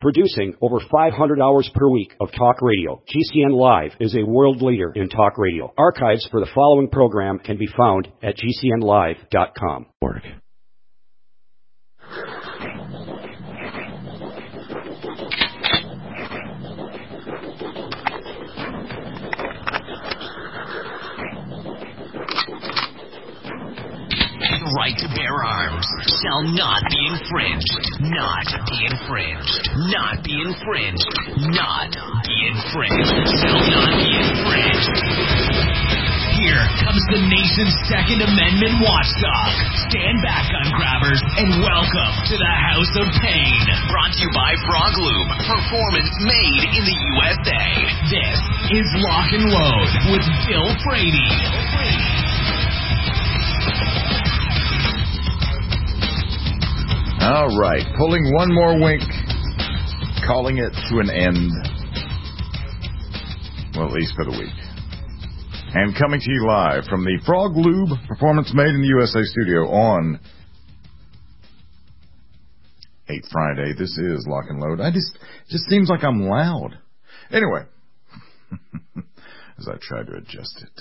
Producing over 500 hours per week of talk radio, GCN Live is a world leader in talk radio. Archives for the following program can be found at gcnlive.com. Right to bear arms shall not be infringed. Not be infringed. Not be infringed. Not be infringed. Shall not be infringed. Here comes the nation's Second Amendment watchdog. Stand back, gun grabbers, and welcome to the House of Pain. Brought to you by Frog Lube. Performance made in the USA. This is Lock and Load with Bill Frady. All right, pulling one more wink, calling it to an end, well, at least for the week. And coming to you live from the Frog Lube Performance Made in the USA studio on 8 Friday. This is Lock and Load. Just seems like I'm loud. Anyway, as I try to adjust it.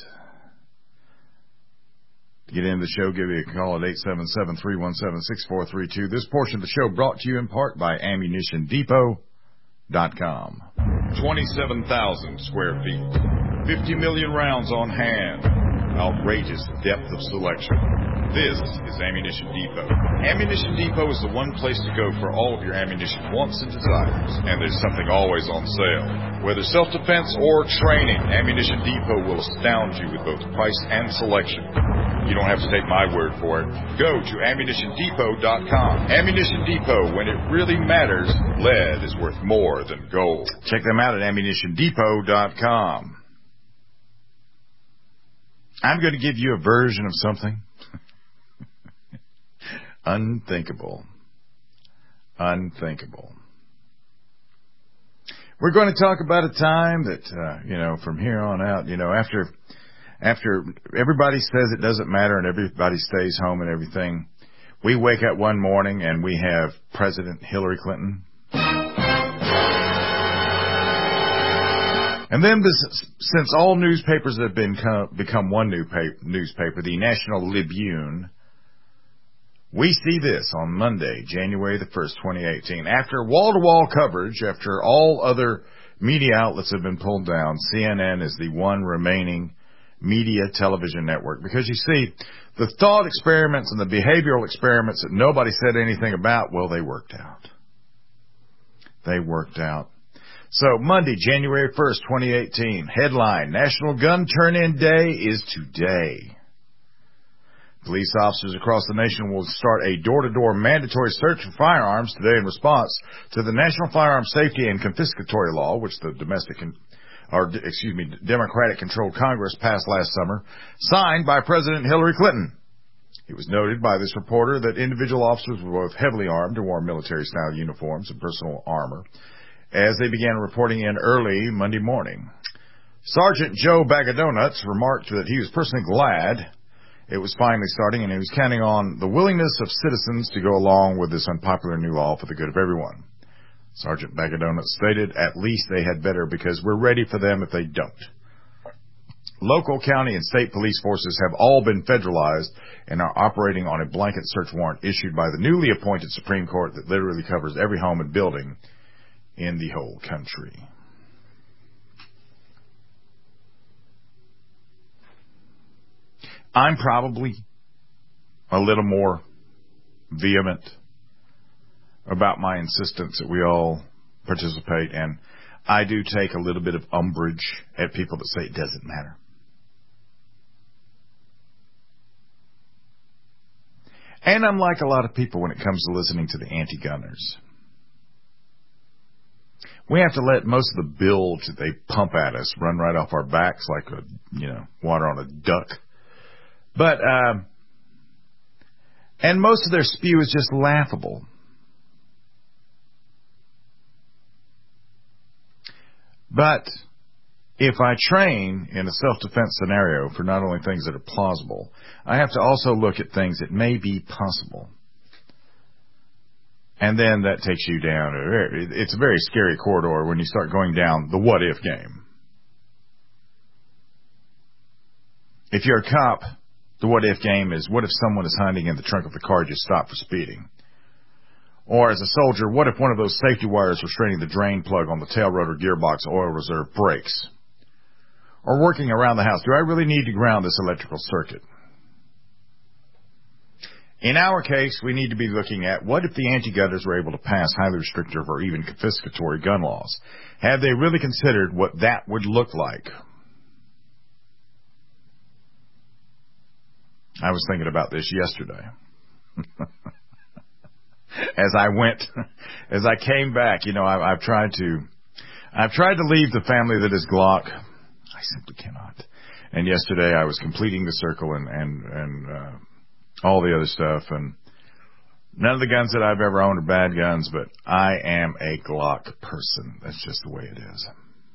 To get into the show, give me a call at 877-317-6432. This portion of the show brought to you in part by AmmunitionDepot.com. 27,000 square feet. 50 million rounds on hand. Outrageous depth of selection. This is Ammunition Depot. Ammunition Depot is the one place to go for all of your ammunition wants and desires. And there's something always on sale. Whether self-defense or training, Ammunition Depot will astound you with both price and selection. You don't have to take my word for it. Go to AmmunitionDepot.com. Ammunition Depot, when it really matters, lead is worth more than gold. Check them out at AmmunitionDepot.com. I'm going to give you a version of something unthinkable. Unthinkable. We're going to talk about a time that, from here on out, after everybody says it doesn't matter and everybody stays home and everything, we wake up one morning and we have President Hillary Clinton. And then, since all newspapers have become one newspaper, the National Tribune, we see this on Monday, January the 1st, 2018. After wall-to-wall coverage, after all other media outlets have been pulled down, CNN is the one remaining media television network. Because you see, the thought experiments and the behavioral experiments that nobody said anything about, well, they worked out. They worked out. So, Monday, January 1st, 2018, headline, National Gun Turn-In Day is today. Police officers across the nation will start a door-to-door mandatory search for firearms today in response to the National Firearm Safety and Confiscatory Law, which the Democratic-controlled Congress passed last summer, signed by President Hillary Clinton. It was noted by this reporter that individual officers were both heavily armed and wore military-style uniforms and personal armor as they began reporting in early Monday morning. Sergeant Joe Bagadonuts remarked that he was personally glad it was finally starting, and he was counting on the willingness of citizens to go along with this unpopular new law for the good of everyone. Sergeant Bagadonuts stated, at least they had better, because we're ready for them if they don't. Local, county, and state police forces have all been federalized and are operating on a blanket search warrant issued by the newly appointed Supreme Court that literally covers every home and building in the whole country. I'm probably a little more vehement about my insistence that we all participate, and I do take a little bit of umbrage at people that say it doesn't matter. And I'm like a lot of people when it comes to listening to the anti-gunners. We have to let most of the bilge that they pump at us run right off our backs like water on a duck. But, and most of their spew is just laughable. But if I train in a self-defense scenario for not only things that are plausible, I have to also look at things that may be possible. And then that takes you down. It's a very scary corridor when you start going down the what-if game. If you're a cop, the what-if game is, what if someone is hiding in the trunk of the car just stopped for speeding? Or as a soldier, what if one of those safety wires restraining the drain plug on the tail rotor gearbox oil reserve breaks? Or working around the house, do I really need to ground this electrical circuit? In our case, we need to be looking at what if the anti-gunners were able to pass highly restrictive or even confiscatory gun laws? Have they really considered what that would look like? I was thinking about this yesterday. As I came back, I've tried to leave the family that is Glock. I simply cannot. And yesterday I was completing the circle and all the other stuff, and none of the guns that I've ever owned are bad guns, but I am a Glock person. That's just the way it is.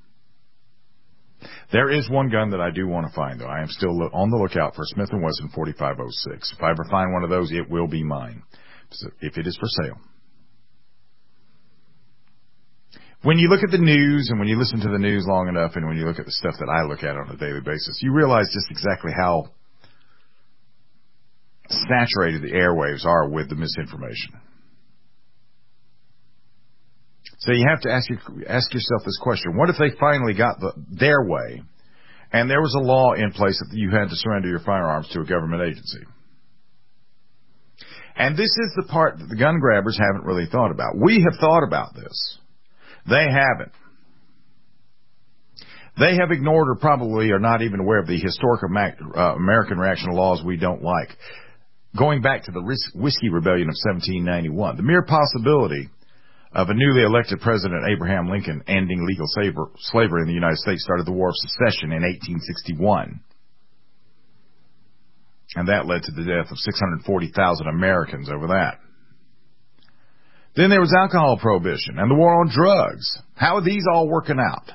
There is one gun that I do want to find, though. I am still on the lookout for a Smith & Wesson 4506. If I ever find one of those, it will be mine, if it is for sale. When you look at the news and when you listen to the news long enough and when you look at the stuff that I look at on a daily basis, you realize just exactly how saturated the airwaves are with the misinformation. So you have to ask yourself this question. What if they finally got their way and there was a law in place that you had to surrender your firearms to a government agency? And this is the part that the gun grabbers haven't really thought about. We have thought about this. They haven't. They have ignored or probably are not even aware of the historic American reaction to laws we don't like. Going back to the Whiskey Rebellion of 1791, the mere possibility of a newly elected President Abraham Lincoln ending legal slavery in the United States started the War of Secession in 1861. And that led to the death of 640,000 Americans over that. Then there was alcohol prohibition and the war on drugs. How are these all working out?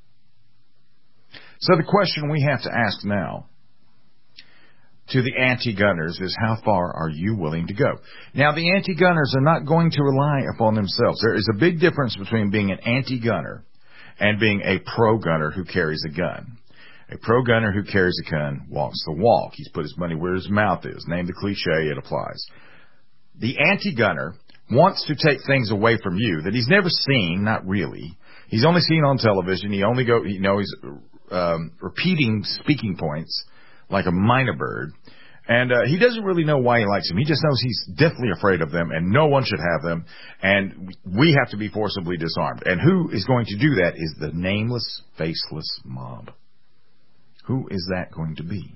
So the question we have to ask now to the anti-gunners is, how far are you willing to go? Now, the anti-gunners are not going to rely upon themselves. There is a big difference between being an anti-gunner and being a pro-gunner who carries a gun. A pro-gunner who carries a gun walks the walk. He's put his money where his mouth is. Name the cliche, it applies. The anti-gunner wants to take things away from you that he's never seen, not really. He's only seen on television. He's repeating speaking points like a minor bird. And he doesn't really know why he likes them. He just knows he's deathly afraid of them, and no one should have them, and we have to be forcibly disarmed. And who is going to do that is the nameless, faceless mob. Who is that going to be?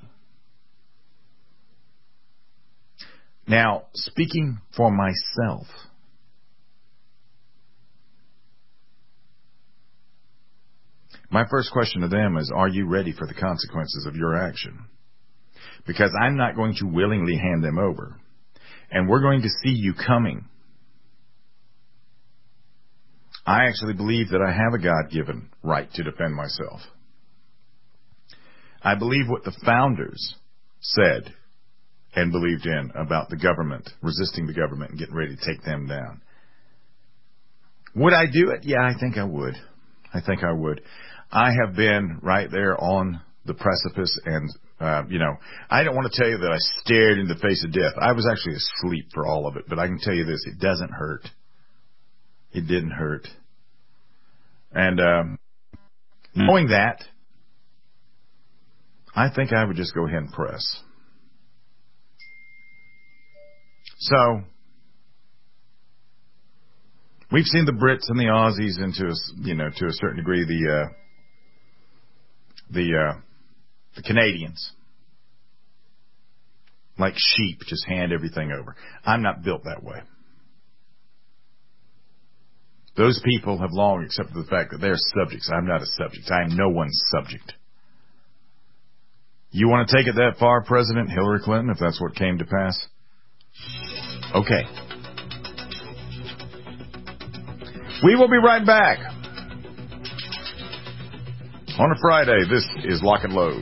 Now, speaking for myself, my first question to them is, are you ready for the consequences of your action? Because I'm not going to willingly hand them over. And we're going to see you coming. I actually believe that I have a God-given right to defend myself. I believe what the founders said and believed in about the government, resisting the government and getting ready to take them down. Would I do it? Yeah, I think I would. I have been right there on the precipice, and I don't want to tell you that I stared in the face of death. I was actually asleep for all of it, but I can tell you this, it doesn't hurt. It didn't hurt. And knowing that, I think I would just go ahead and press. So, we've seen the Brits and the Aussies, and to a certain degree the Canadians, like sheep, just hand everything over. I'm not built that way. Those people have long accepted the fact that they're subjects. I'm not a subject. I am no one's subject. You want to take it that far, President Hillary Clinton, if that's what came to pass? Okay. We will be right back. On a Friday, this is Lock and Load.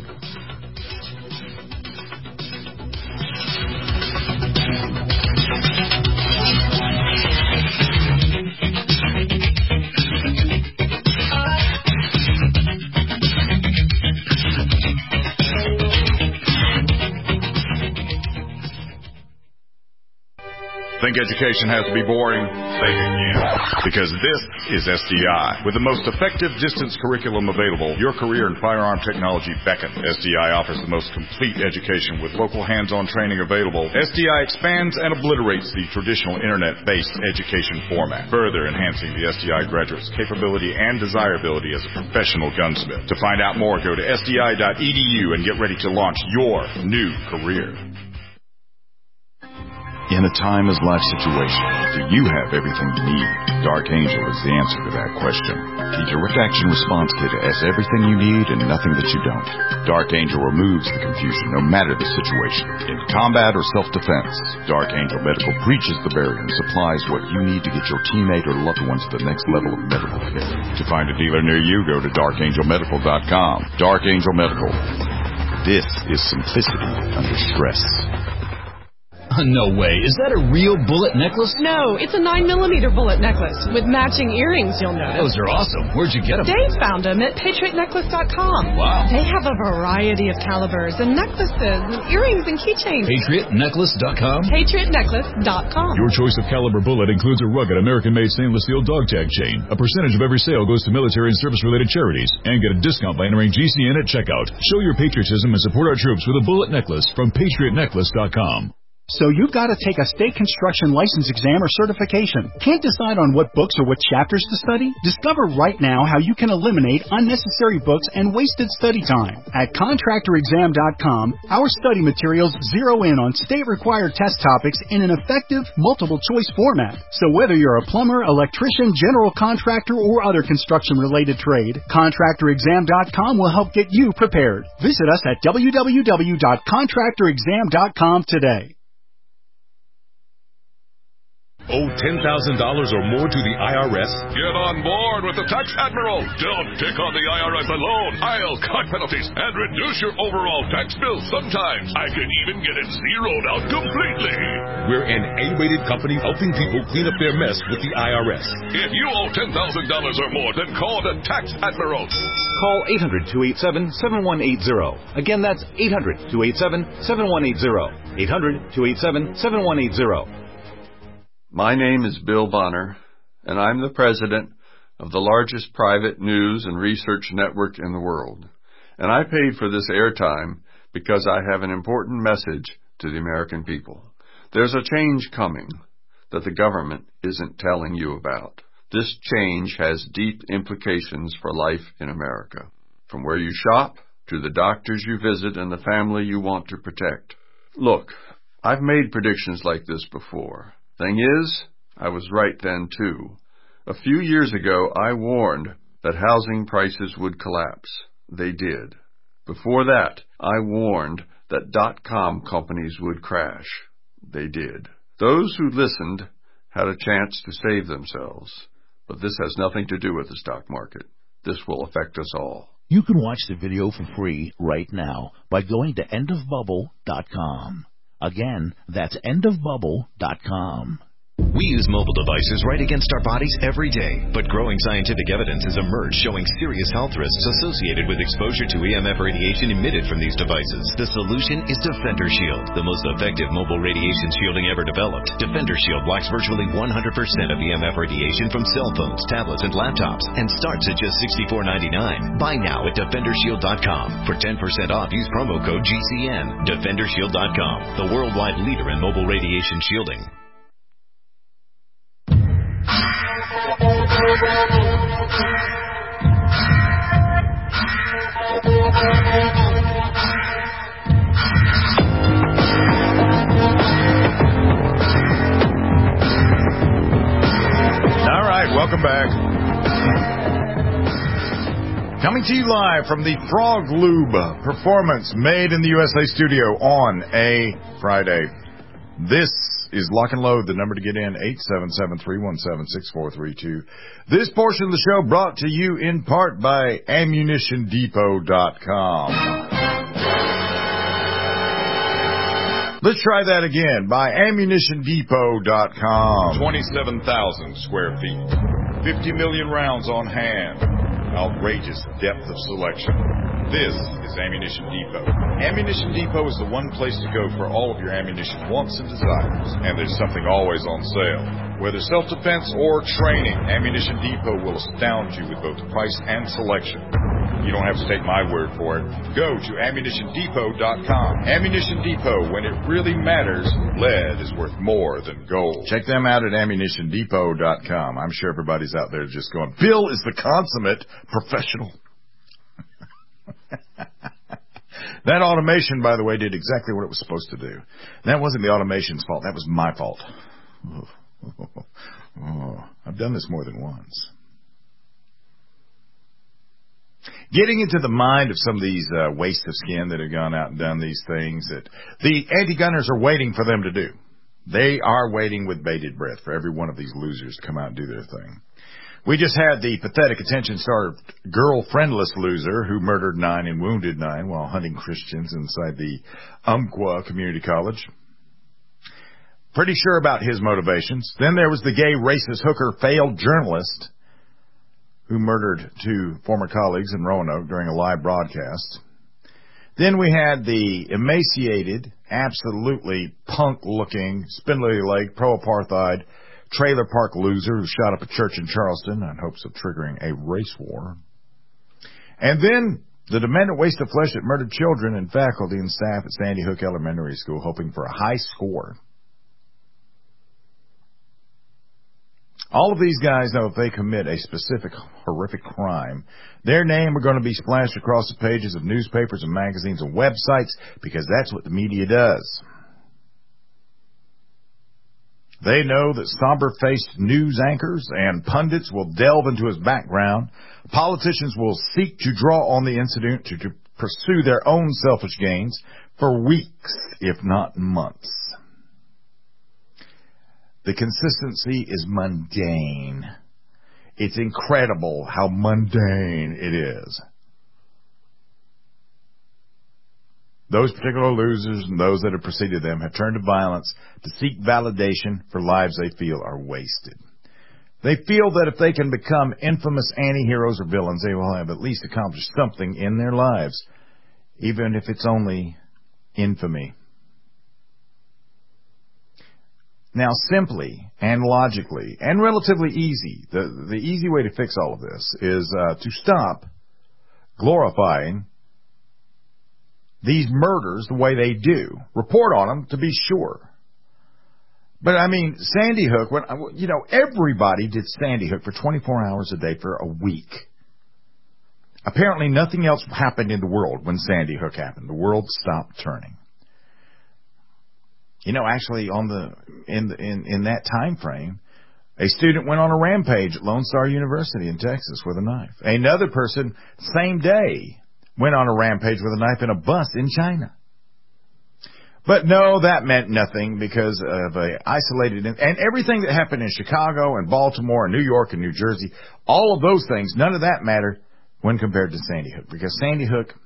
Think education has to be boring? Think again. Because this is SDI. With the most effective distance curriculum available, your career in firearm technology beckons. SDI offers the most complete education with local hands-on training available. SDI expands and obliterates the traditional internet-based education format, further enhancing the SDI graduate's capability and desirability as a professional gunsmith. To find out more, go to sdi.edu and get ready to launch your new career. In a timeless life situation, do you have everything you need? Dark Angel is the answer to that question. The Direct Action Response Kit has everything you need and nothing that you don't. Dark Angel removes the confusion no matter the situation. In combat or self-defense, Dark Angel Medical breaches the barrier and supplies what you need to get your teammate or loved ones to the next level of medical care. To find a dealer near you, go to darkangelmedical.com. Dark Angel Medical. This is simplicity under stress. No way. Is that a real bullet necklace? No, it's a 9mm bullet necklace with matching earrings, you'll notice. Those are awesome. Where'd you get them? Dave found them at PatriotNecklace.com. Wow. They have a variety of calibers and necklaces and earrings and keychains. PatriotNecklace.com? PatriotNecklace.com. Your choice of caliber bullet includes a rugged American-made stainless steel dog tag chain. A percentage of every sale goes to military and service-related charities. And get a discount by entering GCN at checkout. Show your patriotism and support our troops with a bullet necklace from PatriotNecklace.com. So you've got to take a state construction license exam or certification. Can't decide on what books or what chapters to study? Discover right now how you can eliminate unnecessary books and wasted study time. At contractorexam.com, our study materials zero in on state-required test topics in an effective, multiple-choice format. So whether you're a plumber, electrician, general contractor, or other construction-related trade, contractorexam.com will help get you prepared. Visit us at www.contractorexam.com today. Owe $10,000 or more to the IRS? Get on board with the Tax Admiral. Don't take on the IRS alone. I'll cut penalties and reduce your overall tax bill. Sometimes I can even get it zeroed out completely. We're an A-rated company helping people clean up their mess with the IRS. If you owe $10,000 or more, then call the Tax Admiral. Call 800-287-7180. Again, that's 800-287-7180. 800-287-7180. My name is Bill Bonner, and I'm the president of the largest private news and research network in the world. And I paid for this airtime because I have an important message to the American people. There's a change coming that the government isn't telling you about. This change has deep implications for life in America, from where you shop to the doctors you visit and the family you want to protect. Look, I've made predictions like this before. Thing is, I was right then, too. A few years ago, I warned that housing prices would collapse. They did. Before that, I warned that .com companies would crash. They did. Those who listened had a chance to save themselves. But this has nothing to do with the stock market. This will affect us all. You can watch the video for free right now by going to endofbubble.com. Again, that's endofbubble.com. We use mobile devices right against our bodies every day, but growing scientific evidence has emerged showing serious health risks associated with exposure to EMF radiation emitted from these devices. The solution is Defender Shield, the most effective mobile radiation shielding ever developed. Defender Shield blocks virtually 100% of EMF radiation from cell phones, tablets, and laptops, and starts at just $64.99. Buy now at DefenderShield.com. For 10% off, use promo code GCN. DefenderShield.com, the worldwide leader in mobile radiation shielding. All right, welcome back. Coming to you live from the Frog Lube Performance Made in the USA studio on a Friday. This is Lock and Load, the number to get in, 877-317-6432. This portion of the show brought to you in part by AmmunitionDepot.com. Let's try that again, by AmmunitionDepot.com. 27,000 square feet, 50 million rounds on hand, outrageous depth of selection. This is Ammunition Depot. Ammunition Depot is the one place to go for all of your ammunition wants and desires. And there's something always on sale. Whether self-defense or training, Ammunition Depot will astound you with both price and selection. You don't have to take my word for it. Go to AmmunitionDepot.com. Ammunition Depot, when it really matters, lead is worth more than gold. Check them out at AmmunitionDepot.com. I'm sure everybody's out there just going, Bill is the consummate professional. That automation, by the way, did exactly what it was supposed to do. That wasn't the automation's fault. That was my fault. I've done this more than once. Getting into the mind of some of these wastes of skin that have gone out and done these things that the anti-gunners are waiting for them to do. They are waiting with bated breath for every one of these losers to come out and do their thing. We just had the pathetic attention-starved girlfriendless loser who murdered 9 and wounded 9 while hunting Christians inside the Umpqua Community College. Pretty sure about his motivations. Then there was the gay, racist, hooker, failed journalist who murdered 2 former colleagues in Roanoke during a live broadcast. Then we had the emaciated, absolutely punk-looking, spindly-legged, pro-apartheid, trailer park loser who shot up a church in Charleston in hopes of triggering a race war. And then the demented waste of flesh that murdered children and faculty and staff at Sandy Hook Elementary School hoping for a high score. All of these guys know if they commit a specific horrific crime, their name are going to be splashed across the pages of newspapers and magazines and websites because that's what the media does. They know that somber-faced news anchors and pundits will delve into his background. Politicians will seek to draw on the incident to pursue their own selfish gains for weeks, if not months. The consistency is mundane. It's incredible how mundane it is. Those particular losers and those that have preceded them have turned to violence to seek validation for lives they feel are wasted. They feel that if they can become infamous anti-heroes or villains, they will have at least accomplished something in their lives, even if it's only infamy. Now, simply and logically and relatively easy, the easy way to fix all of this is to stop glorifying these murders the way they do. Report on them, to be sure. But, I mean, Sandy Hook, everybody did Sandy Hook for 24 hours a day for a week. Apparently nothing else happened in the world when Sandy Hook happened. The world stopped turning. Actually, in that time frame, a student went on a rampage at Lone Star University in Texas with a knife. Another person, same day, went on a rampage with a knife in a bus in China. But no, that meant nothing because of a isolated, and everything that happened in Chicago and Baltimore and New York and New Jersey, all of those things, none of that mattered when compared to Sandy Hook. Because Sandy Hook,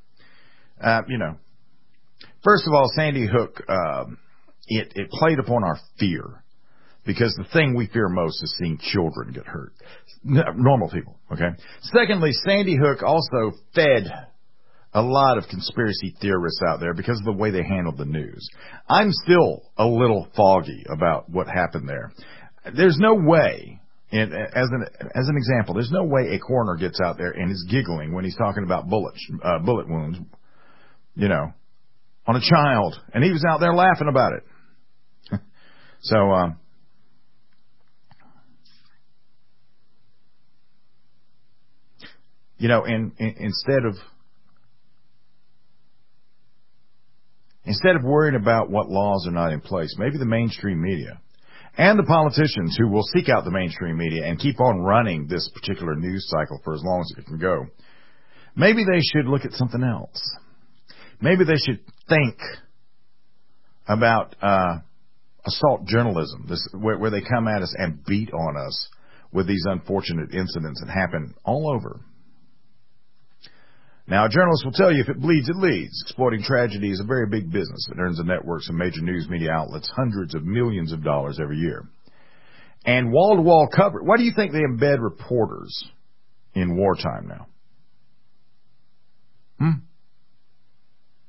first of all, Sandy Hook, it played upon our fear. Because the thing we fear most is seeing children get hurt. Normal people, okay? Secondly, Sandy Hook also fed a lot of conspiracy theorists out there because of the way they handled the news. I'm still a little foggy about what happened there. There's no way, as an example, there's no way a coroner gets out there and is giggling when he's talking about bullet wounds, on a child. And he was out there laughing about it. So, Instead of worrying about what laws are not in place, maybe the mainstream media and the politicians who will seek out the mainstream media and keep on running this particular news cycle for as long as it can go, maybe they should look at something else. Maybe they should think about assault journalism, where they come at us and beat on us with these unfortunate incidents that happen all over. Now, journalists will tell you if it bleeds, it leads. Exploiting tragedy is a very big business. It earns the networks and major news media outlets hundreds of millions of dollars every year. And wall-to-wall coverage. Why do you think they embed reporters in wartime now?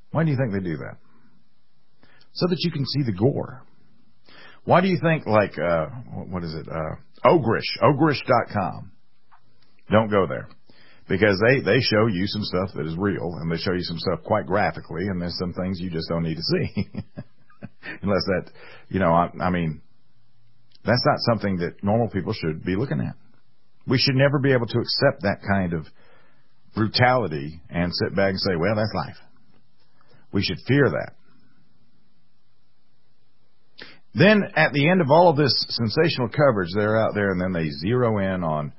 Why do you think they do that? So that you can see the gore. Why do you think, like, what is it, Ogrish.com? Don't go there. Because they show you some stuff that is real, and they show you some stuff quite graphically, and there's some things you just don't need to see. Unless that, I mean, that's not something that normal people should be looking at. We should never be able to accept that kind of brutality and sit back and say, well, that's life. We should fear that. Then, at the end of all of this sensational coverage, they're out there, and then they zero in on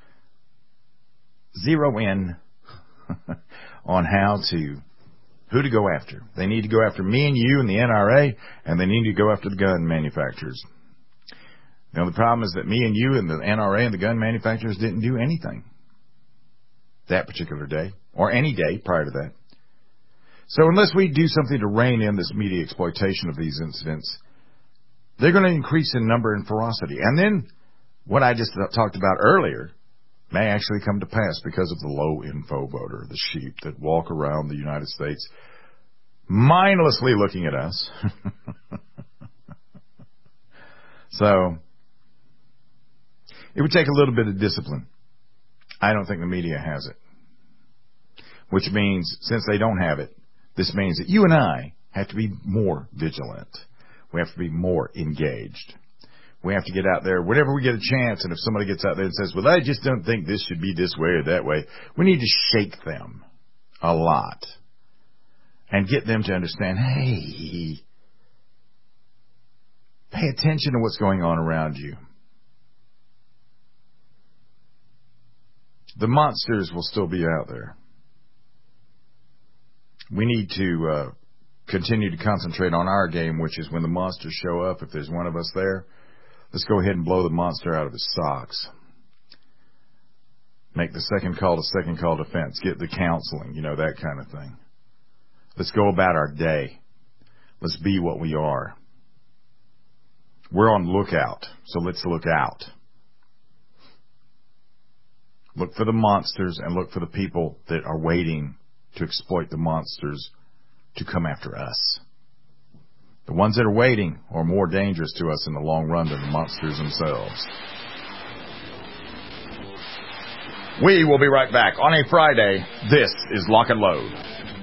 who to go after. They need to go after me and you and the NRA, and they need to go after the gun manufacturers. Now, the problem is that me and you and the NRA and the gun manufacturers didn't do anything that particular day, or any day prior to that. So unless we do something to rein in this media exploitation of these incidents, they're going to increase in number and ferocity. And then what I just talked about earlier may actually come to pass because of the low info voter, the sheep that walk around the United States mindlessly looking at us. So it would take a little bit of discipline. I don't think the media has it. Which means, since they don't have it, this means that you and I have to be more vigilant. We have to be more engaged. We have to get out there whenever we get a chance, and if somebody gets out there and says, well, I just don't think this should be this way or that way, we need to shake them a lot and get them to understand, hey, pay attention to what's going on around you. The monsters will still be out there. We need to continue to concentrate on our game, which is when the monsters show up, if there's one of us there, let's go ahead and blow the monster out of his socks. Make the second call to second call defense. Get the counseling, that kind of thing. Let's go about our day. Let's be what we are. We're on lookout, so let's look out. Look for the monsters and look for the people that are waiting to exploit the monsters to come after us. The ones that are waiting are more dangerous to us in the long run than the monsters themselves. We will be right back on a Friday. This is Lock and Load.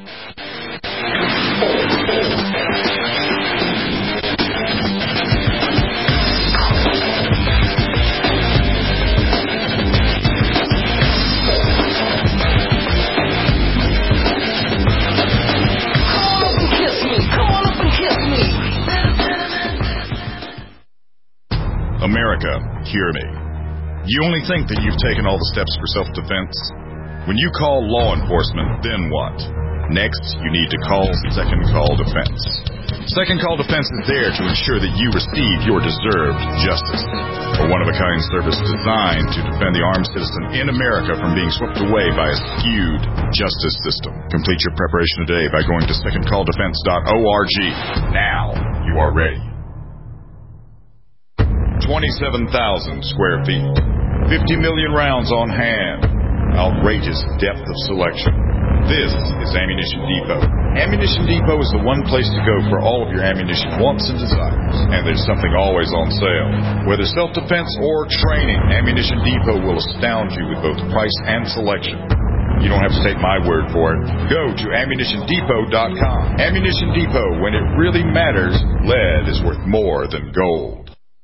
America, hear me. You only think that you've taken all the steps for self-defense? When you call law enforcement, then what? Next, you need to call Second Call Defense. Second Call Defense is there to ensure that you receive your deserved justice. A one-of-a-kind service designed to defend the armed citizen in America from being swept away by a skewed justice system. Complete your preparation today by going to secondcalldefense.org. Now, you are ready. 27,000 square feet, 50 million rounds on hand, outrageous depth of selection. This is Ammunition Depot. Ammunition Depot is the one place to go for all of your ammunition wants and desires. And there's something always on sale. Whether self-defense or training, Ammunition Depot will astound you with both price and selection. You don't have to take my word for it. Go to AmmunitionDepot.com. Ammunition Depot, when it really matters, lead is worth more than gold.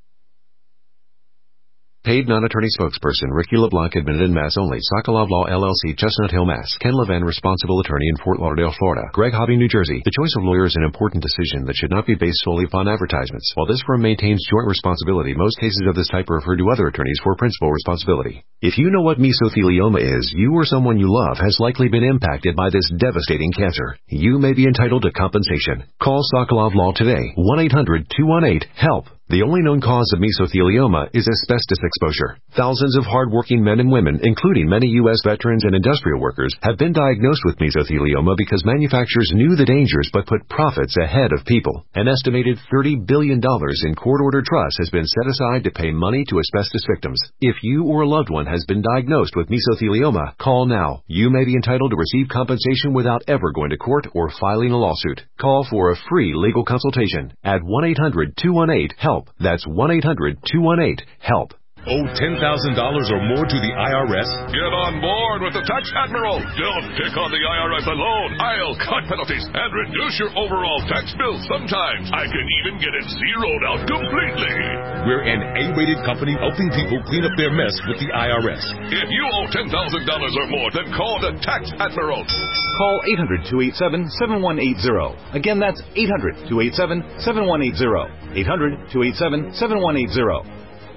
Paid non-attorney spokesperson Ricky LeBlanc, admitted in Mass only. Sokolov Law, LLC, Chestnut Hill, Mass. Ken Levin, responsible attorney in Fort Lauderdale, Florida. Greg Hobby, New Jersey. The choice of lawyer is an important decision that should not be based solely upon advertisements. While this firm maintains joint responsibility, most cases of this type are referred to other attorneys for principal responsibility. If you know what mesothelioma is, you or someone you love has likely been impacted by this devastating cancer. You may be entitled to compensation. Call Sokolov Law today. 1-800-218-HELP. The only known cause of mesothelioma is asbestos exposure. Thousands of hardworking men and women, including many U.S. veterans and industrial workers, have been diagnosed with mesothelioma because manufacturers knew the dangers but put profits ahead of people. An estimated $30 billion in court-ordered trust has been set aside to pay money to asbestos victims. If you or a loved one has been diagnosed with mesothelioma, call now. You may be entitled to receive compensation without ever going to court or filing a lawsuit. Call for a free legal consultation at 1-800-218-HELP. That's 1-800-218-HELP. Owe $10,000 or more to the IRS? Get on board with the Tax Admiral. Don't pick on the IRS alone. I'll cut penalties and reduce your overall tax bill. Sometimes I can even get it zeroed out completely. We're an A-rated company helping people clean up their mess with the IRS. If you owe $10,000 or more, then call the Tax Admiral. Call 800-287-7180. Again, that's 800-287-7180. 800-287-7180.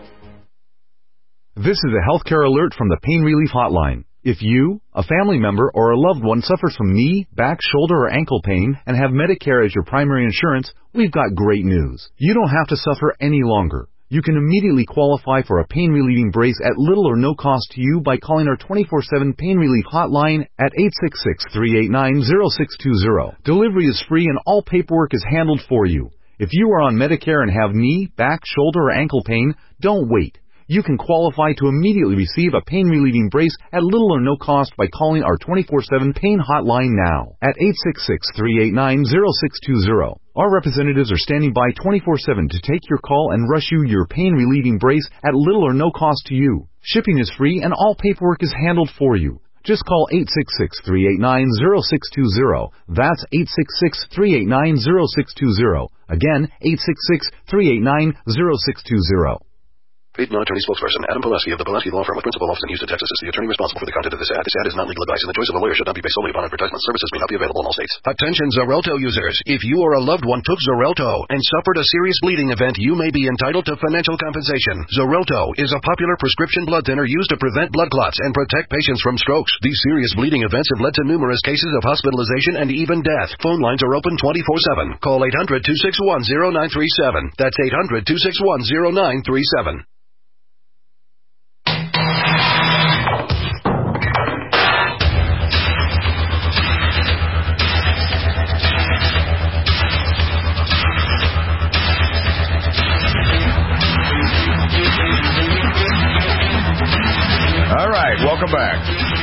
This is a healthcare alert from the Pain Relief Hotline. If you, a family member, or a loved one suffers from knee, back, shoulder, or ankle pain and have Medicare as your primary insurance, we've got great news. You don't have to suffer any longer. You can immediately qualify for a pain-relieving brace at little or no cost to you by calling our 24/7 Pain Relief Hotline at 866-389-0620. Delivery is free and all paperwork is handled for you. If you are on Medicare and have knee, back, shoulder, or ankle pain, don't wait. You can qualify to immediately receive a pain-relieving brace at little or no cost by calling our 24/7 Pain Hotline now at 866-389-0620. Our representatives are standing by 24/7 to take your call and rush you your pain-relieving brace at little or no cost to you. Shipping is free and all paperwork is handled for you. Just call 866-389-0620. That's 866-389-0620. Again, 866-389-0620. Paid non-attorney spokesperson Adam Pulaski of the Pulaski Law Firm with principal office in Houston, Texas is the attorney responsible for the content of this ad. This ad is not legal advice, and the choice of a lawyer should not be based solely upon advertisement. Services may not be available in all states. Attention Xarelto users. If you or a loved one took Xarelto and suffered a serious bleeding event, you may be entitled to financial compensation. Xarelto is a popular prescription blood thinner used to prevent blood clots and protect patients from strokes. These serious bleeding events have led to numerous cases of hospitalization and even death. Phone lines are open 24/7. Call 800-261-0937. That's 800-261-0937. All right, welcome back.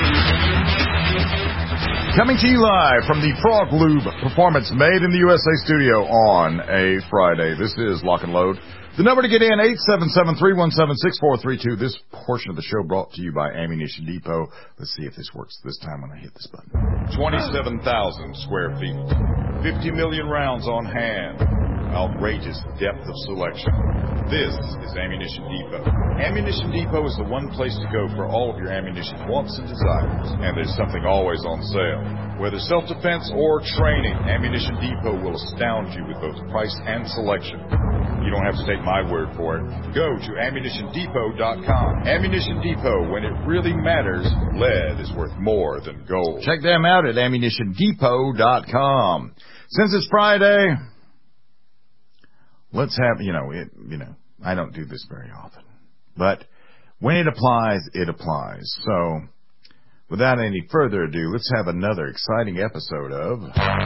Coming to you live from the Frog Lube Performance Made in the USA studio on a Friday. This is Lock and Load. The number to get in, 877-317-6432. This portion of the show brought to you by Ammunition Depot. Let's see if this works this time when I hit this button. 27,000 square feet. 50 million rounds on hand. Outrageous depth of selection. This is Ammunition Depot. Ammunition Depot is the one place to go for all of your ammunition wants and desires. And there's something always on sale. Whether self-defense or training, Ammunition Depot will astound you with both price and selection. You don't have to take my word for it. Go to AmmunitionDepot.com. Ammunition Depot, when it really matters, lead is worth more than gold. Check them out at AmmunitionDepot.com. Since it's Friday, let's have, I don't do this very often. But when it applies, it applies. So, without any further ado, let's have another exciting episode of...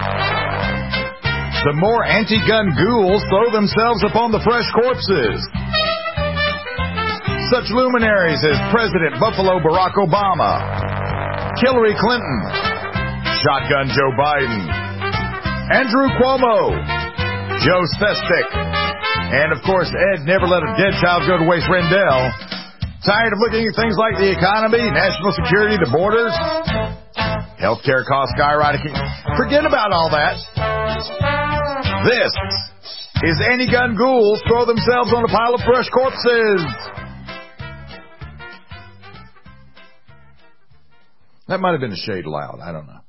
Some more anti-gun ghouls throw themselves upon the fresh corpses. Such luminaries as President Buffalo Barack Obama, Hillary Clinton, Shotgun Joe Biden, Andrew Cuomo, Joe Sestak, and, of course, Ed Never Let a Dead Child Go to Waste Rendell. Tired of looking at things like the economy, national security, the borders, healthcare costs skyrocketing? Forget about all that. This is Anti-Gun Ghouls Throw Themselves on a Pile of Fresh Corpses. That might have been a shade loud. I don't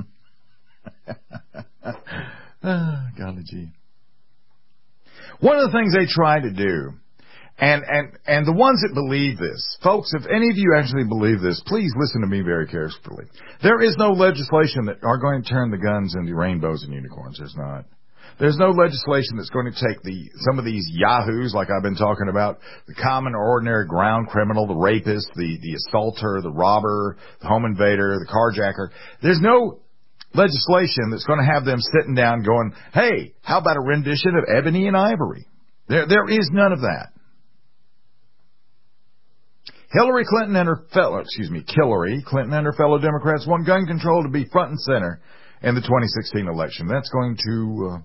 know. Golly gee. One of the things they try to do, and the ones that believe this, folks, if any of you actually believe this, please listen to me very carefully. There is no legislation that are going to turn the guns into rainbows and unicorns. There's not. There's no legislation that's going to take some of these yahoos, like I've been talking about, the common or ordinary ground criminal, the rapist, the assaulter, the robber, the home invader, the carjacker. There's no legislation that's going to have them sitting down going, hey, how about a rendition of Ebony and Ivory? There is none of that. Hillary Clinton and her fellow Democrats want gun control to be front and center in the 2016 election. That's going to,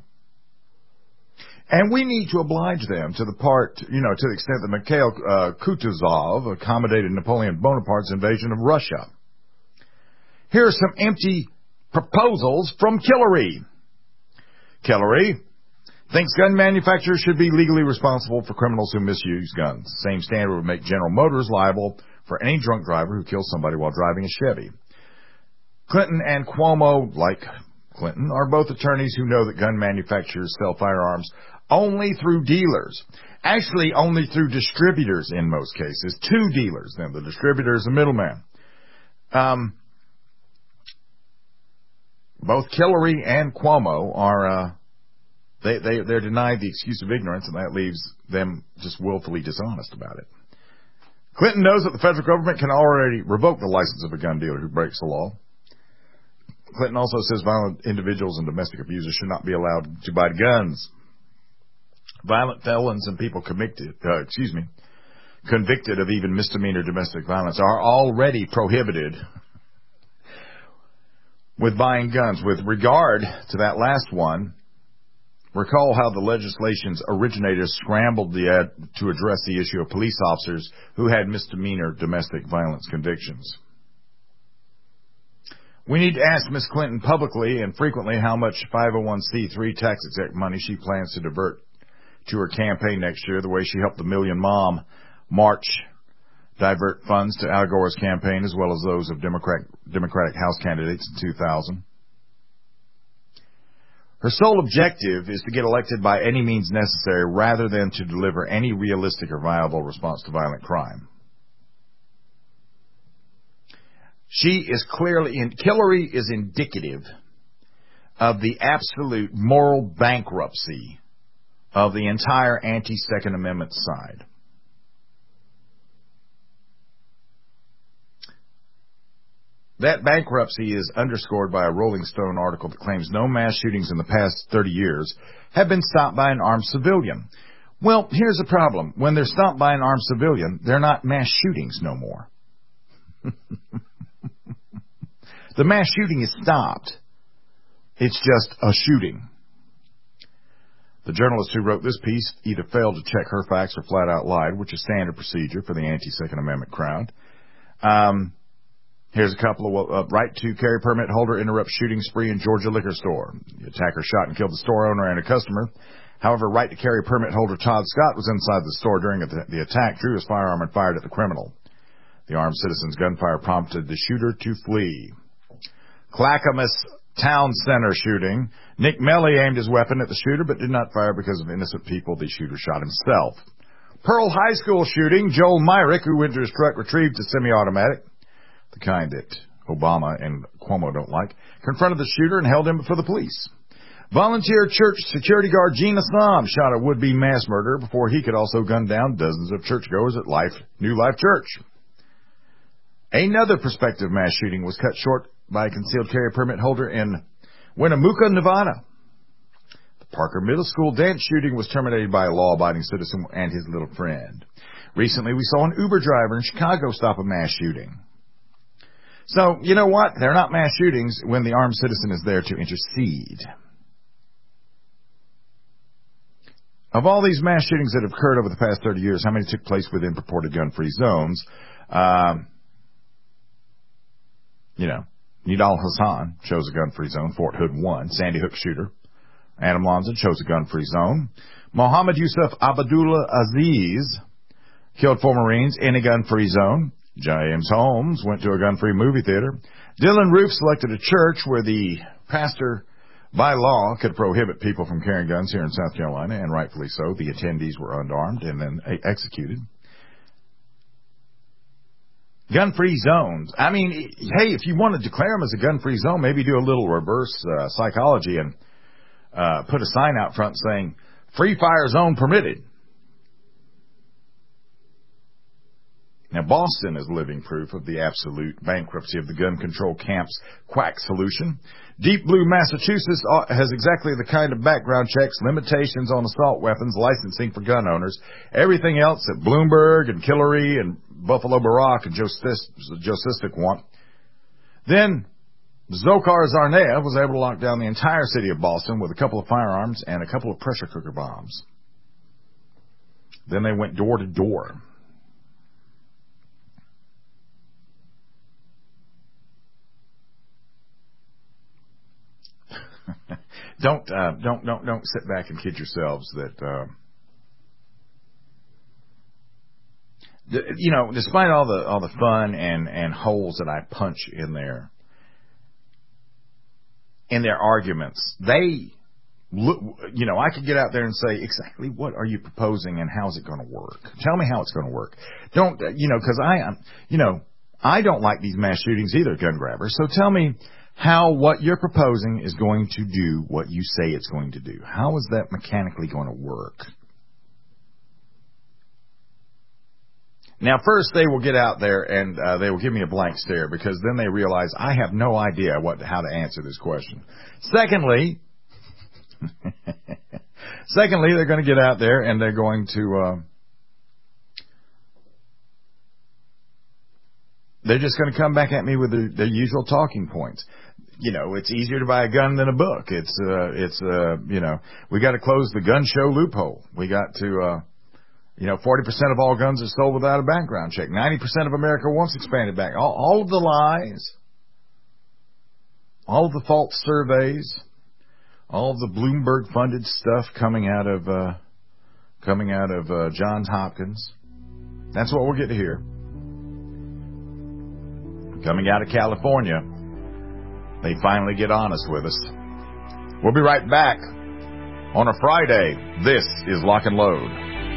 and we need to oblige them to the extent that Mikhail Kutuzov accommodated Napoleon Bonaparte's invasion of Russia. Here are some empty proposals from Hillary. Hillary thinks gun manufacturers should be legally responsible for criminals who misuse guns. The same standard would make General Motors liable for any drunk driver who kills somebody while driving a Chevy. Clinton and Cuomo, like Clinton, are both attorneys who know that gun manufacturers sell firearms only through dealers. Actually, only through distributors in most cases. 2 dealers. Then the distributor is the middleman. Both Hillary and Cuomo are they're denied the excuse of ignorance, and that leaves them just willfully dishonest about it. Clinton knows that the federal government can already revoke the license of a gun dealer who breaks the law. Clinton also says violent individuals and domestic abusers should not be allowed to buy guns. Violent felons and people convicted of even misdemeanor domestic violence are already prohibited with buying guns. With regard to that last one, recall how the legislation's originators scrambled to address the issue of police officers who had misdemeanor domestic violence convictions. We need to ask Ms. Clinton publicly and frequently how much 501c3 tax-exempt money she plans to divert to her campaign next year, the way she helped the Million Mom March divert funds to Al Gore's campaign as well as those of Democratic House candidates in 2000. Her sole objective is to get elected by any means necessary rather than to deliver any realistic or viable response to violent crime. Hillary is indicative of the absolute moral bankruptcy of the entire anti-Second Amendment side. That bankruptcy is underscored by a Rolling Stone article that claims no mass shootings in the past 30 years have been stopped by an armed civilian. Well, here's the problem. When they're stopped by an armed civilian, they're not mass shootings no more. The mass shooting is stopped. It's just a shooting. The journalist who wrote this piece either failed to check her facts or flat out lied, which is standard procedure for the anti-Second Amendment crowd. Here's a couple of right to carry permit holder interrupts shooting spree in Georgia liquor store. The attacker shot and killed the store owner and a customer. However, right to carry permit holder Todd Scott was inside the store during the attack, drew his firearm and fired at the criminal. The armed citizen's gunfire prompted the shooter to flee. Clackamas Town Center shooting. Nick Melly aimed his weapon at the shooter but did not fire because of innocent people. The shooter shot himself. Pearl High School shooting. Joel Myrick, who went to his truck, retrieved a semi-automatic, the kind that Obama and Cuomo don't like, confronted the shooter and held him before the police. Volunteer church security guard Gene Assam shot a would-be mass murderer before he could also gun down dozens of churchgoers at New Life Church. Another prospective mass shooting was cut short by a concealed carry permit holder in Winnemucca, Nevada. The Parker Middle School dance shooting was terminated by a law-abiding citizen and his little friend. Recently, we saw an Uber driver in Chicago stop a mass shooting. So, you know what? They're not mass shootings when the armed citizen is there to intercede. Of all these mass shootings that have occurred over the past 30 years, how many took place within purported gun-free zones? Nidal Hassan chose a gun-free zone. Fort Hood 1. Sandy Hook shooter Adam Lanza chose a gun-free zone. Mohammed Yusuf Abdullah Aziz killed 4 Marines in a gun-free zone. James Holmes went to a gun-free movie theater. Dylan Roof selected a church where the pastor, by law, could prohibit people from carrying guns here in South Carolina, and rightfully so. The attendees were unarmed and then executed. Gun-free zones. I mean, hey, if you want to declare them as a gun-free zone, maybe do a little reverse psychology and put a sign out front saying, "Free fire zone permitted." Now, Boston is living proof of the absolute bankruptcy of the gun control camp's quack solution. Deep Blue, Massachusetts has exactly the kind of background checks, limitations on assault weapons, licensing for gun owners, everything else that Bloomberg and Hillary and Buffalo Barack and Joe Sistic want. Then Dzhokhar Tsarnaev was able to lock down the entire city of Boston with a couple of firearms and a couple of pressure cooker bombs. Then they went door to door. Don't sit back and kid yourselves that, despite all the fun and holes that I punch in their arguments, they look, I could get out there and say, exactly what are you proposing and how's it going to work? Tell me how it's going to work. Don't, because I don't like these mass shootings either, gun grabbers. So tell me how what you're proposing is going to do what you say it's going to do. How is that mechanically going to work? Now, first they will get out there and they will give me a blank stare, because then they realize I have no idea how to answer this question. Secondly, they're going to get out there and they're going to they're just going to come back at me with their usual talking points. It's easier to buy a gun than a book. We got to close the gun show loophole. We got to, 40% of all guns are sold without a background check. 90% of America wants expanded back. All of the lies, all of the false surveys, all of the Bloomberg funded stuff coming out of Johns Hopkins. That's what we'll get to hear. Coming out of California, they finally get honest with us. We'll be right back on a Friday. This is Lock and Load.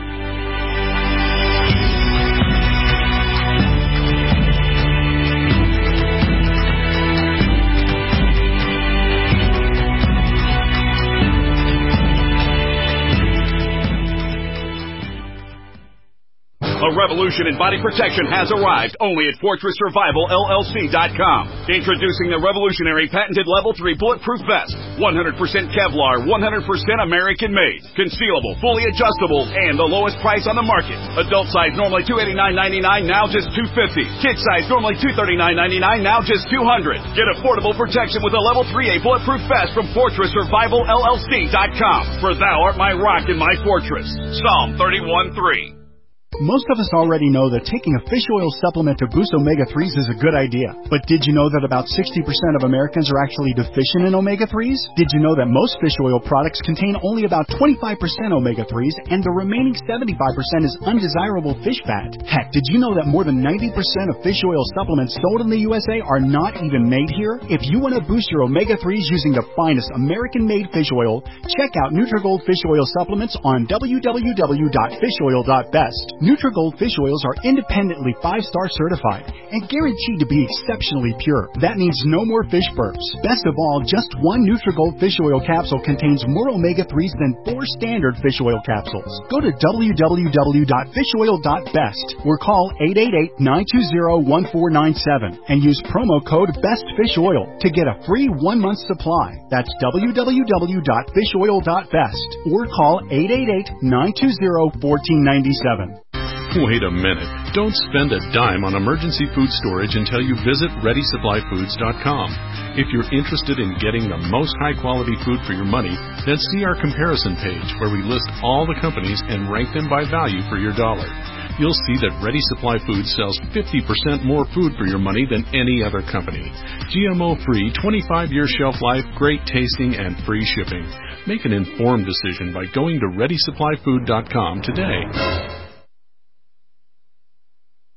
A revolution in body protection has arrived only at FortressSurvivalLLC.com. Introducing the revolutionary patented Level 3 Bulletproof Vest. 100% Kevlar, 100% American-made. Concealable, fully adjustable, and the lowest price on the market. Adult size normally $289.99, now just $250. Kid size normally $239.99, now just $200. Get affordable protection with a Level 3A Bulletproof Vest from FortressSurvivalLLC.com. For thou art my rock and my fortress. Psalm 31:3. Most of us already know that taking a fish oil supplement to boost omega-3s is a good idea. But did you know that about 60% of Americans are actually deficient in omega-3s? Did you know that most fish oil products contain only about 25% omega-3s and the remaining 75% is undesirable fish fat? Heck, did you know that more than 90% of fish oil supplements sold in the USA are not even made here? If you want to boost your omega-3s using the finest American-made fish oil, check out Nutrigold Fish Oil Supplements on www.fishoil.best. Nutrigold fish oils are independently 5-star certified and guaranteed to be exceptionally pure. That means no more fish burps. Best of all, just one Nutrigold fish oil capsule contains more omega-3s than 4 standard fish oil capsules. Go to www.fishoil.best or call 888-920-1497 and use promo code BESTFISHOIL to get a free 1-month supply. That's www.fishoil.best or call 888-920-1497. Wait a minute. Don't spend a dime on emergency food storage until you visit ReadySupplyFoods.com. If you're interested in getting the most high-quality food for your money, then see our comparison page where we list all the companies and rank them by value for your dollar. You'll see that Ready Supply Foods sells 50% more food for your money than any other company. GMO-free, 25-year shelf life, great tasting, and free shipping. Make an informed decision by going to ReadySupplyFood.com today.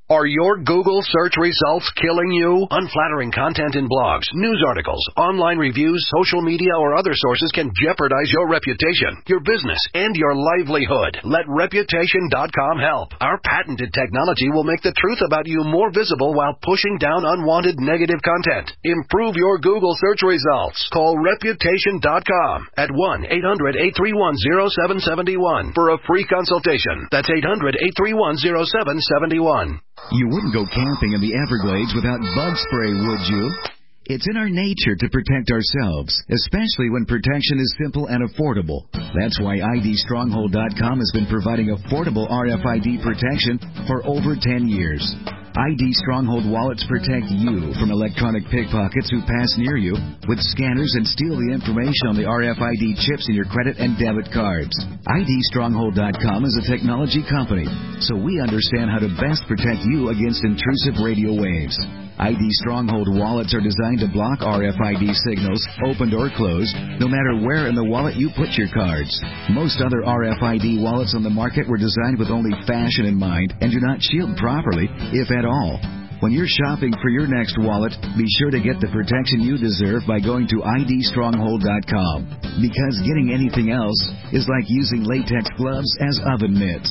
Are your Google search results killing you? Unflattering content in blogs, news articles, online reviews, social media, or other sources can jeopardize your reputation, your business, and your livelihood. Let Reputation.com help. Our patented technology will make the truth about you more visible while pushing down unwanted negative content. Improve your Google search results. Call Reputation.com at 1-800-831-0771 for a free consultation. That's 800-831-0771. You wouldn't go camping in the Everglades without bug spray, would you? It's in our nature to protect ourselves, especially when protection is simple and affordable. That's why IDStronghold.com has been providing affordable RFID protection for over 10 years. ID Stronghold wallets protect you from electronic pickpockets who pass near you with scanners and steal the information on the RFID chips in your credit and debit cards. IDStronghold.com is a technology company, so we understand how to best protect you against intrusive radio waves. ID Stronghold wallets are designed to block RFID signals, opened or closed, no matter where in the wallet you put your cards. Most other RFID wallets on the market were designed with only fashion in mind and do not shield properly, if at all. When you're shopping for your next wallet, be sure to get the protection you deserve by going to IDStronghold.com. Because getting anything else is like using latex gloves as oven mitts.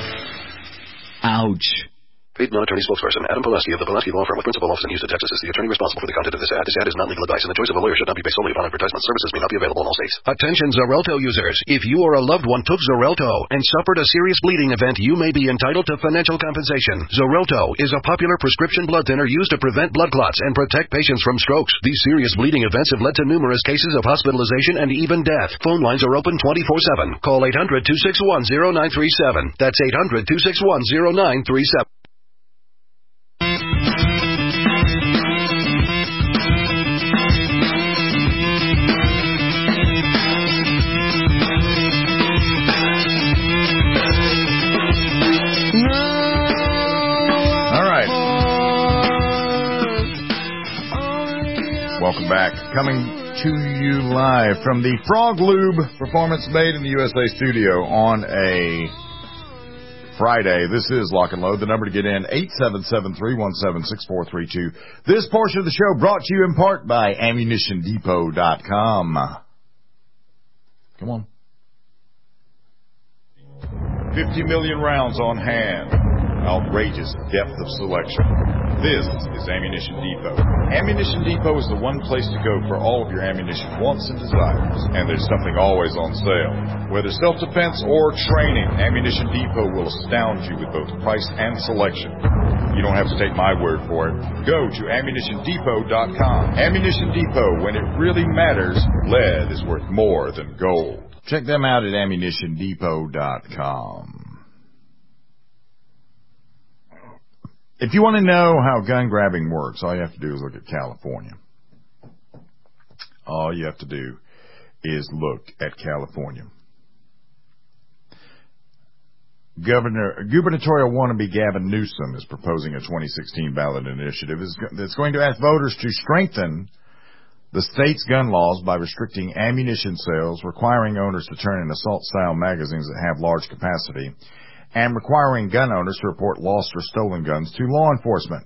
Ouch. Paid non-attorney spokesperson Adam Pileski of the Pileski Law Firm with principal office in Houston, Texas is the attorney responsible for the content of this ad. This ad is not legal advice, and the choice of a lawyer should not be based solely upon advertisement. Services may not be available in all states. Attention Xarelto users. If you or a loved one took Xarelto and suffered a serious bleeding event, you may be entitled to financial compensation. Xarelto is a popular prescription blood thinner used to prevent blood clots and protect patients from strokes. These serious bleeding events have led to numerous cases of hospitalization and even death. Phone lines are open 24/7. Call 800-261-0937. That's 800-261-0937. Welcome back. Coming to you live from the Frog Lube Performance Made in the USA studio on a Friday. This is Lock and Load. The number to get in, 877-317-6432. This portion of the show brought to you in part by AmmunitionDepot.com. Come on. 50 million rounds on hand. Outrageous depth of selection. This is Ammunition Depot. Ammunition Depot is the one place to go for all of your ammunition wants and desires. And there's something always on sale. Whether self-defense or training, Ammunition Depot will astound you with both price and selection. You don't have to take my word for it. Go to AmmunitionDepot.com. Ammunition Depot, when it really matters, lead is worth more than gold. Check them out at AmmunitionDepot.com. If you want to know how gun grabbing works, all you have to do is look at California. All you have to do is look at California. Gubernatorial wannabe Gavin Newsom is proposing a 2016 ballot initiative that's going to ask voters to strengthen the state's gun laws by restricting ammunition sales, requiring owners to turn in assault-style magazines that have large capacity, and requiring gun owners to report lost or stolen guns to law enforcement.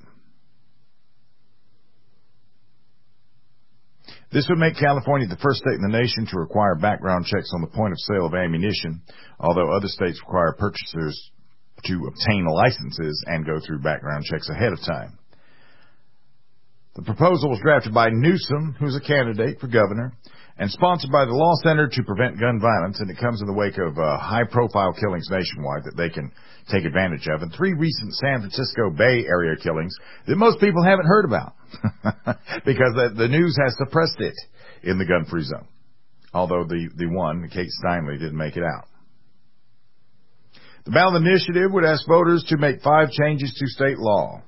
This would make California the first state in the nation to require background checks on the point of sale of ammunition, although other states require purchasers to obtain licenses and go through background checks ahead of time. The proposal was drafted by Newsom, who's a candidate for governor, and sponsored by the Law Center to Prevent Gun Violence, and it comes in the wake of high-profile killings nationwide that they can take advantage of, and 3 recent San Francisco Bay Area killings that most people haven't heard about because the news has suppressed it in the gun-free zone, although the one, Kate Steinle, didn't make it out. The ballot initiative would ask voters to make 5 changes to state law.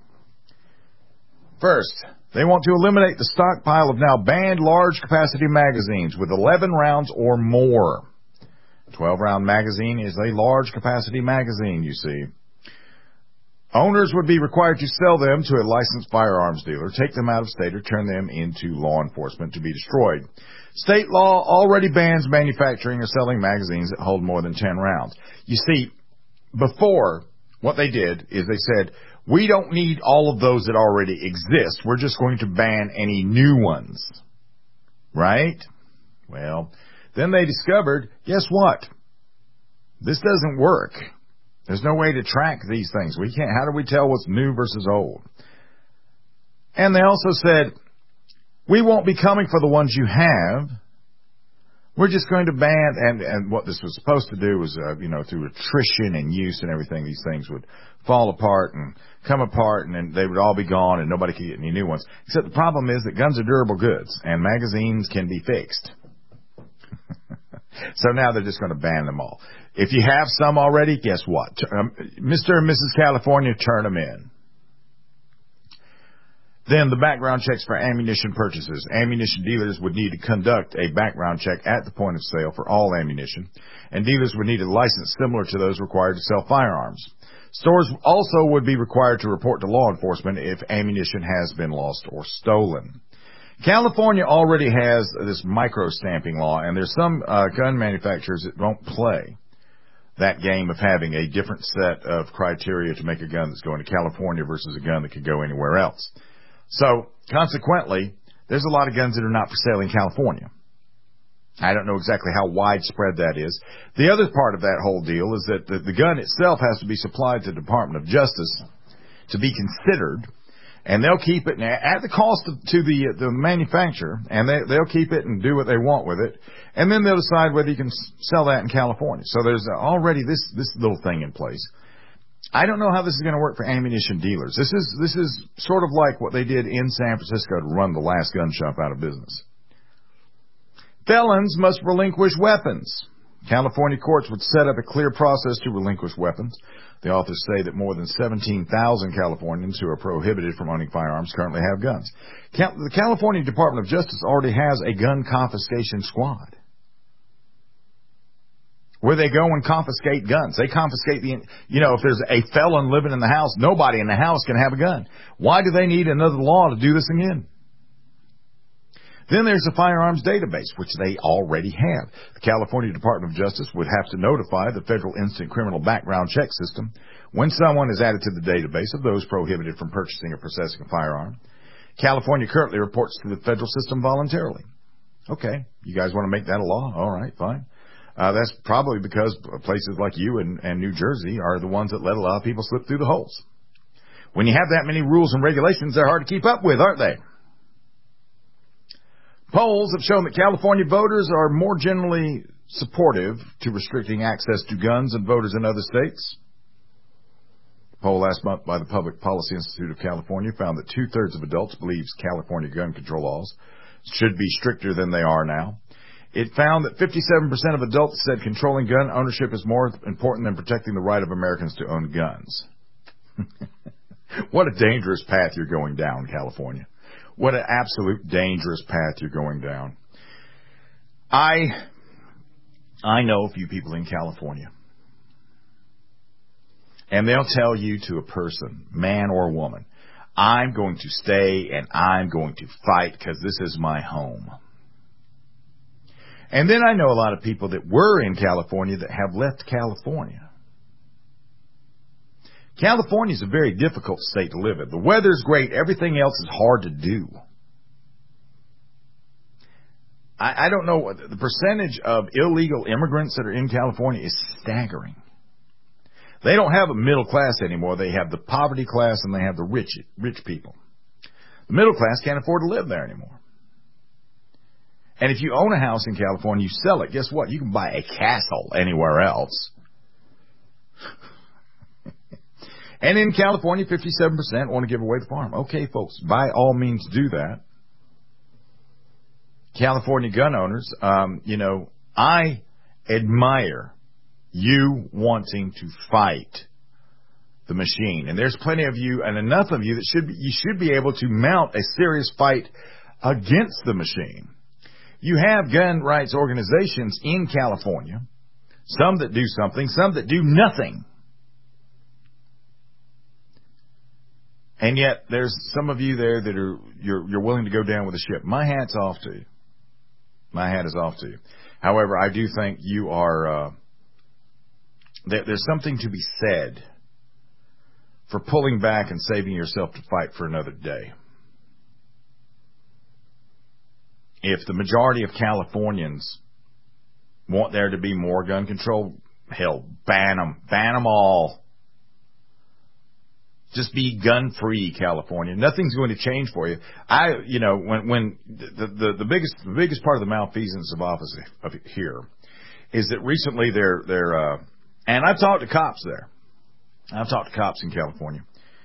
First, they want to eliminate the stockpile of now banned large-capacity magazines with 11 rounds or more. A 12-round magazine is a large-capacity magazine, you see. Owners would be required to sell them to a licensed firearms dealer, take them out of state, or turn them into law enforcement to be destroyed. State law already bans manufacturing or selling magazines that hold more than 10 rounds. You see, before, what they did is they said, We don't need all of those that already exist. We're just going to ban any new ones. Right? Well, then they discovered, guess what? This doesn't work. There's no way to track these things. How do we tell what's new versus old? And they also said, we won't be coming for the ones you have. We're just going to ban, and what this was supposed to do was, through attrition and use and everything, these things would fall apart and come apart, and then they would all be gone, and nobody could get any new ones. Except the problem is that guns are durable goods, and magazines can be fixed. So now they're just going to ban them all. If you have some already, guess what? Mr. and Mrs. California, turn them in. Then the background checks for ammunition purchases. Ammunition dealers would need to conduct a background check at the point of sale for all ammunition, and dealers would need a license similar to those required to sell firearms. Stores also would be required to report to law enforcement if ammunition has been lost or stolen. California already has this micro-stamping law, and there's some gun manufacturers that don't play that game of having a different set of criteria to make a gun that's going to California versus a gun that could go anywhere else. So, consequently, there's a lot of guns that are not for sale in California. I don't know exactly how widespread that is. The other part of that whole deal is that the gun itself has to be supplied to the Department of Justice to be considered, and they'll keep it at the cost to the manufacturer, and they'll keep it and do what they want with it, and then they'll decide whether you can sell that in California. So there's already this little thing in place. I don't know how this is going to work for ammunition dealers. This is sort of like what they did in San Francisco to run the last gun shop out of business. Felons must relinquish weapons. California courts would set up a clear process to relinquish weapons. The authors say that more than 17,000 Californians who are prohibited from owning firearms currently have guns. The California Department of Justice already has a gun confiscation squad, where they go and confiscate guns. They confiscate if there's a felon living in the house, nobody in the house can have a gun. Why do they need another law to do this again? Then there's a firearms database, which they already have. The California Department of Justice would have to notify the Federal Instant Criminal Background Check System when someone is added to the database of those prohibited from purchasing or possessing a firearm. California currently reports to the federal system voluntarily. Okay, you guys want to make that a law? All right, fine. That's probably because places like you and New Jersey are the ones that let a lot of people slip through the holes. When you have that many rules and regulations, they're hard to keep up with, aren't they? Polls have shown that California voters are more generally supportive to restricting access to guns than voters in other states. A poll last month by the Public Policy Institute of California found that 2/3 of adults believes California gun control laws should be stricter than they are now. It found that 57% of adults said controlling gun ownership is more important than protecting the right of Americans to own guns. What a dangerous path you're going down, California. What an absolute dangerous path you're going down. I know a few people in California, and they'll tell you to a person, man or woman, I'm going to stay and I'm going to fight because this is my home. And then I know a lot of people that were in California that have left California. California is a very difficult state to live in. The weather's great. Everything else is hard to do. I don't know. The percentage of illegal immigrants that are in California is staggering. They don't have a middle class anymore. They have the poverty class and they have the rich people. The middle class can't afford to live there anymore. And if you own a house in California, you sell it, guess what? You can buy a castle anywhere else. And in California, 57% want to give away the farm. Okay, folks, by all means do that. California gun owners, I admire you wanting to fight the machine. And there's plenty of you and enough of you that you should be able to mount a serious fight against the machine. You have gun rights organizations in California, some that do something, some that do nothing. And yet, there's some of you there that you're willing to go down with the ship. My hat's off to you. My hat is off to you. However, I do think you are. There's something to be said for pulling back and saving yourself to fight for another day. If the majority of Californians want there to be more gun control, hell, ban them. Ban them all. Just be gun-free, California. Nothing's going to change for you. When the biggest part of the malfeasance of office of here is that recently and I've talked to cops there. I've talked to cops in California.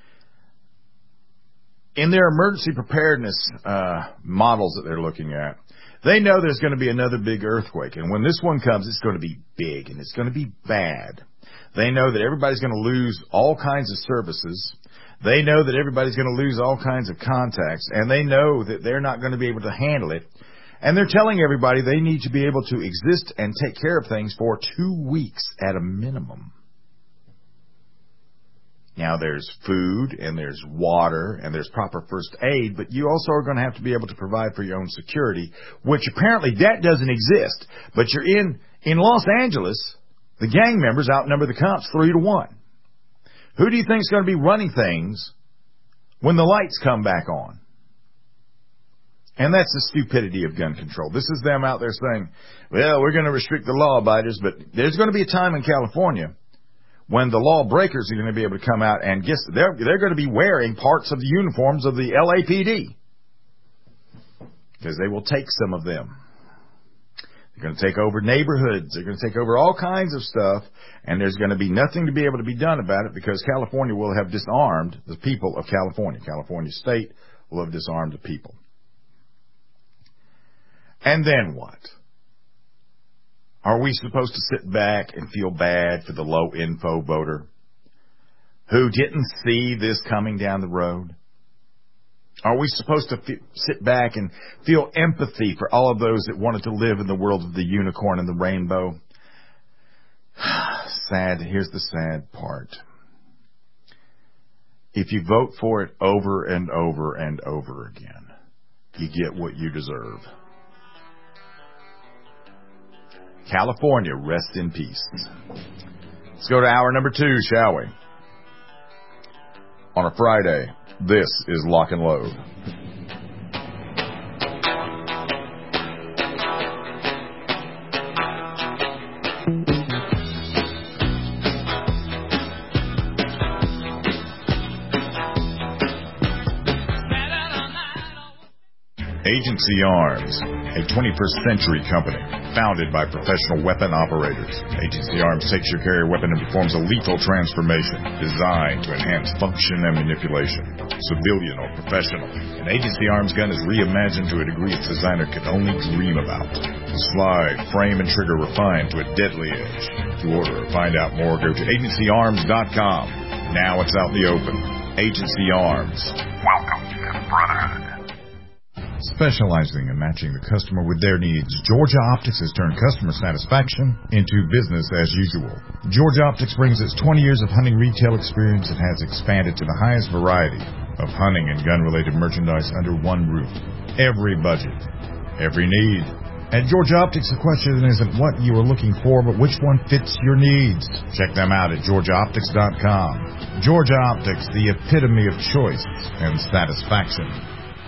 In their emergency preparedness models that they're looking at, they know there's going to be another big earthquake. And when this one comes, it's going to be big and it's going to be bad. They know that everybody's going to lose all kinds of services. They know that everybody's going to lose all kinds of contacts. And they know that they're not going to be able to handle it. And they're telling everybody they need to be able to exist and take care of things for 2 weeks at a minimum. Now, there's food and there's water and there's proper first aid, but you also are going to have to be able to provide for your own security, which apparently that doesn't exist. But you're in Los Angeles, the gang members outnumber the cops 3-1. Who do you think is going to be running things when the lights come back on? And that's the stupidity of gun control. This is them out there saying, well, we're going to restrict the law abiders, but there's going to be a time in California when the lawbreakers are going to be able to come out and they're going to be wearing parts of the uniforms of the LAPD. Because they will take some of them. They're going to take over neighborhoods. They're going to take over all kinds of stuff. And there's going to be nothing to be able to be done about it because California will have disarmed the people of California. California State will have disarmed the people. And then what? Are we supposed to sit back and feel bad for the low-info voter who didn't see this coming down the road? Are we supposed to sit back and feel empathy for all of those that wanted to live in the world of the unicorn and the rainbow? Sad. Here's the sad part. If you vote for it over and over and over again, you get what you deserve. California, rest in peace. Let's go to hour number 2, shall we? On a Friday, this is Lock and Load. Agency Arms, a 21st century company founded by professional weapon operators. Agency Arms takes your carrier weapon and performs a lethal transformation designed to enhance function and manipulation. Civilian or professional, an Agency Arms gun is reimagined to a degree its designer could only dream about. The slide, frame, and trigger refined to a deadly edge. To order or find out more, go to agencyarms.com. Now it's out in the open. Agency Arms. Welcome to the Brotherhood. Specializing in matching the customer with their needs, Georgia Optics has turned customer satisfaction into business as usual. Georgia Optics brings its 20 years of hunting retail experience and has expanded to the highest variety of hunting and gun-related merchandise under one roof. Every budget, every need. At Georgia Optics, the question isn't what you are looking for, but which one fits your needs. Check them out at GeorgiaOptics.com. Georgia Optics, the epitome of choice and satisfaction.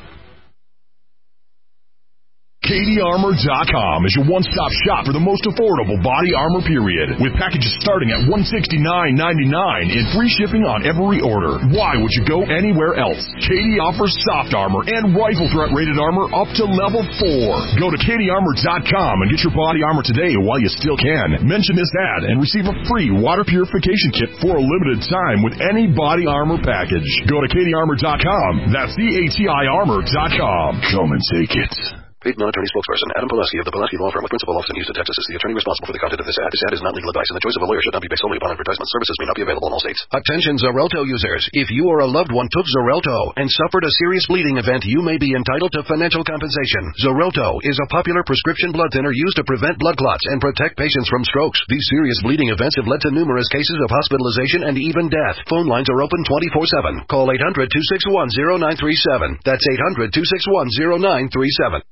KDArmor.com is your one-stop shop for the most affordable body armor period, with packages starting at $169.99 and free shipping on every order. Why would you go anywhere else? KD offers soft armor and rifle threat rated armor up to level 4. Go to KDArmor.com and get your body armor today while you still can. Mention this ad and receive a free water purification kit for a limited time with any body armor package. Go to KDArmor.com. That's KDArmor.com. Come and take it. Paid non-attorney spokesperson Adam Pulaski of the Pulaski Law Firm with principal office in Houston, Texas is the attorney responsible for the content of this ad. This ad is not legal advice, and the choice of a lawyer should not be based solely upon advertisement. Services may not be available in all states. Attention Xarelto users. If you or a loved one took Xarelto and suffered a serious bleeding event, you may be entitled to financial compensation. Xarelto is a popular prescription blood thinner used to prevent blood clots and protect patients from strokes. These serious bleeding events have led to numerous cases of hospitalization and even death. Phone lines are open 24/7. Call 800-261-0937. That's 800-261-0937.